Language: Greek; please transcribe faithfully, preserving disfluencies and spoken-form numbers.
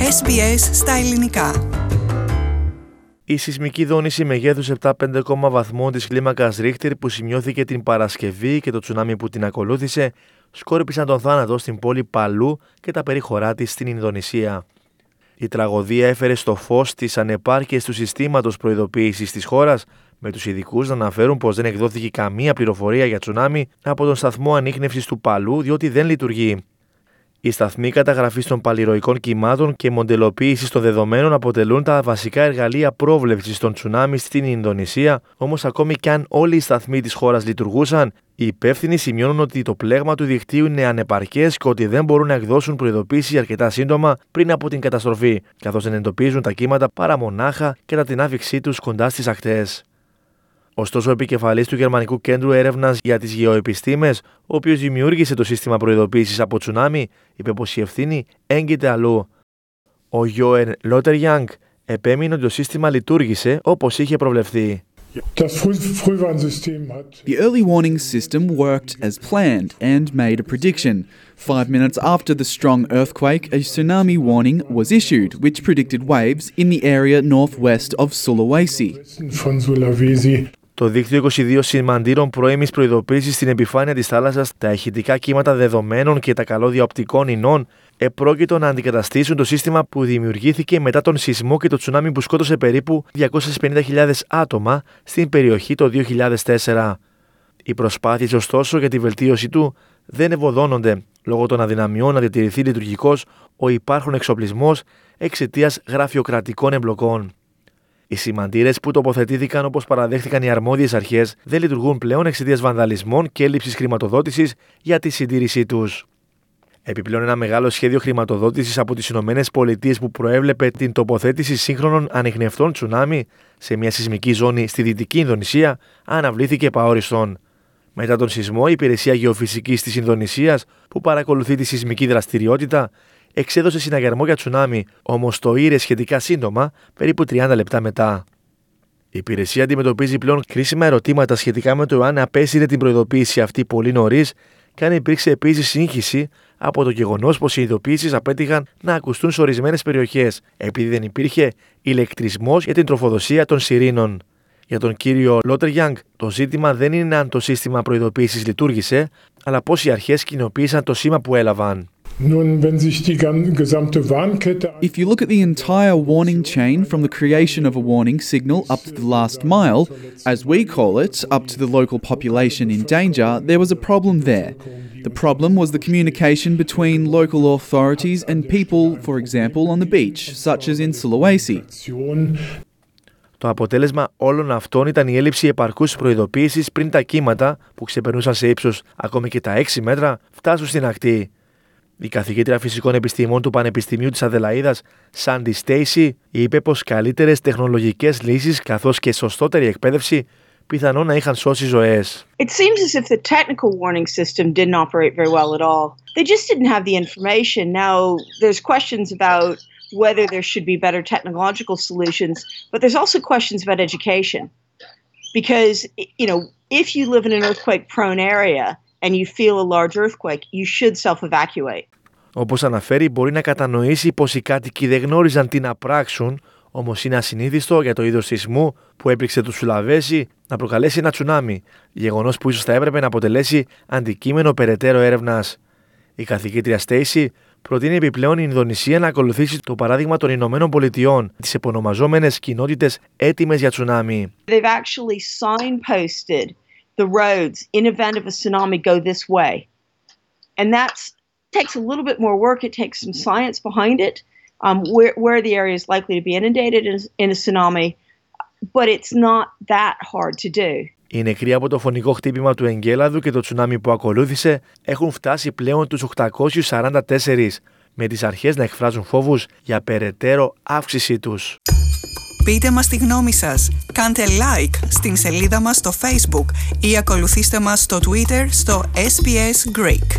Ες Μπι Ες στα ελληνικά. Η σεισμική δόνηση μεγέθους επτά κόμμα πέντε βαθμών της κλίμακας Ρίχτερ που σημειώθηκε την Παρασκευή και το τσουνάμι που την ακολούθησε σκόρπισαν τον θάνατο στην πόλη Παλού και τα περίχωρά της στην Ινδονησία. Η τραγωδία έφερε στο φως τις ανεπάρκειες του συστήματος προειδοποίησης της χώρας, με τους ειδικούς να αναφέρουν πως δεν εκδόθηκε καμία πληροφορία για τσουνάμι από τον σταθμό ανίχνευσης του Παλού, διότι δεν λειτουργεί. Οι σταθμοί καταγραφής των παλιροϊκών κυμάτων και μοντελοποίησης των δεδομένων αποτελούν τα βασικά εργαλεία πρόβλεψης των τσουνάμι στην Ινδονησία, όμως ακόμη κι αν όλοι οι σταθμοί της χώρας λειτουργούσαν, οι υπεύθυνοι σημειώνουν ότι το πλέγμα του δικτύου είναι ανεπαρκές και ότι δεν μπορούν να εκδώσουν προειδοποίηση αρκετά σύντομα πριν από την καταστροφή, καθώς δεν εντοπίζουν τα κύματα παρά μονάχα κατά την άφηξή τους κοντά στις ακτές. Ωστόσο, ο επικεφαλής του Γερμανικού Κέντρου Έρευνας για τις Γεωεπιστήμες, ο οποίος δημιούργησε το σύστημα προειδοποίησης από τσουνάμι, είπε πως η ευθύνη έγκυται αλλού. Ο Γιόεν Λότεριανγκ επέμεινε ότι το σύστημα λειτουργήσε όπως είχε προβλεφθεί. The early warning system worked as planned and made a prediction. Five minutes after the strong earthquake, a tsunami warning was issued, which predicted waves in the area northwest of Sulawesi. Το δίκτυο είκοσι δύο σημαντήρων πρώιμης προειδοποίησης στην επιφάνεια της θάλασσας, τα ηχητικά κύματα δεδομένων και τα καλώδια οπτικών ινών επρόκειτο να αντικαταστήσουν το σύστημα που δημιουργήθηκε μετά τον σεισμό και το τσουνάμι που σκότωσε περίπου διακόσιες πενήντα χιλιάδες άτομα στην περιοχή το δύο χιλιάδες τέσσερα. Οι προσπάθειες ωστόσο για τη βελτίωση του δεν ευωδώνονται λόγω των αδυναμιών να διατηρηθεί λειτουργικός ο υπάρχον εξοπλισμός εξαιτίας γραφειοκρατικών εμπλοκών. Οι σημαντήρες που τοποθετήθηκαν όπως παραδέχτηκαν οι αρμόδιες αρχές δεν λειτουργούν πλέον εξαιτίας βανδαλισμών και έλλειψης χρηματοδότησης για τη συντήρησή τους. Επιπλέον, ένα μεγάλο σχέδιο χρηματοδότησης από τις Ηνωμένες Πολιτείες που προέβλεπε την τοποθέτηση σύγχρονων ανιχνευτών τσουνάμι σε μια σεισμική ζώνη στη Δυτική Ινδονησία αναβλήθηκε επαόριστον. Μετά τον σεισμό, η Υπηρεσία Γεωφυσικής της Ινδονησίας, που παρακολουθεί τη σεισμική δραστηριότητα, εξέδωσε συναγερμό για τσουνάμι, όμως το ήρε σχετικά σύντομα, περίπου τριάντα λεπτά μετά. Η υπηρεσία αντιμετωπίζει πλέον κρίσιμα ερωτήματα σχετικά με το αν απέσυρε την προειδοποίηση αυτή πολύ νωρίς και αν υπήρξε επίσης σύγχυση από το γεγονός πως οι ειδοποιήσεις απέτυχαν να ακουστούν σε ορισμένες περιοχές, επειδή δεν υπήρχε ηλεκτρισμός για την τροφοδοσία των σιρήνων. Για τον κύριο Λότεριανγκ, το ζήτημα δεν είναι αν το σύστημα προειδοποίησης λειτουργήσε, αλλά πώς οι αρχές κοινοποίησαν το σήμα που έλαβαν. If you look at the entire warning chain from the creation of a warning signal up to the last mile, as we call it, up to the local population in danger, there was a problem there. The problem was the communication between local authorities and people, for example, on the beach, such as in Sulawesi. Το αποτέλεσμα όλων αυτών ήταν η έλλειψη επαρκούς προειδοποίησης πριν τα κύματα, που ξεπερνούσαν σε ύψος ακόμη και τα έξι μέτρα, φτάσουν στην ακτή. Η καθηγήτρια φυσικών επιστημών του Πανεπιστημίου της Αδελαΐδας, Σάντι Στέισι, είπε πως καλύτερες τεχνολογικές λύσεις καθώς και σωστότερη εκπαίδευση πιθανόν να είχαν σώσει ζωές. It seems as if the technical warning system didn't operate very well at all. They just didn't have the information. Now there's questions about whether there should be better technological solutions, but there's also questions about education. Because, you know, if you live in an earthquake-prone area and you feel a large earthquake, you should self-evacuate. Όπως αναφέρει, μπορεί να κατανοήσει πως οι κάτοικοι δεν γνώριζαν τι να πράξουν, όμως είναι ασυνήθιστο για το είδος σεισμού που έπληξε το Σουλαβέσι να προκαλέσει ένα τσουνάμι, γεγονός που ίσως θα έπρεπε να αποτελέσει αντικείμενο περαιτέρω έρευνας. Η καθηγήτρια Στέισι προτείνει επιπλέον η Ινδονησία να ακολουθήσει το παράδειγμα των Ηνωμένων Πολιτειών, τις επωνομαζόμενες κοινότητες έτοιμες για τσουνάμι. They've actually signposted the roads in event of a tsunami go this way. And that takes a little bit more work. It takes some science behind it, um, where, where the area is likely to be inundated in, in a tsunami, but it's not that hard to do. Οι νεκροί από το φωνικό χτύπημα του Εγκέλαδου και το τσουνάμι που ακολούθησε έχουν φτάσει πλέον τους οκτακόσιους σαράντα τέσσερα, με τις αρχές να εκφράζουν φόβους για περαιτέρω αύξησή τους. Πείτε μας τη γνώμη σας, κάντε like στην σελίδα μας στο Facebook ή ακολουθήστε μας στο Twitter στο Ες Μπι Ες Greek.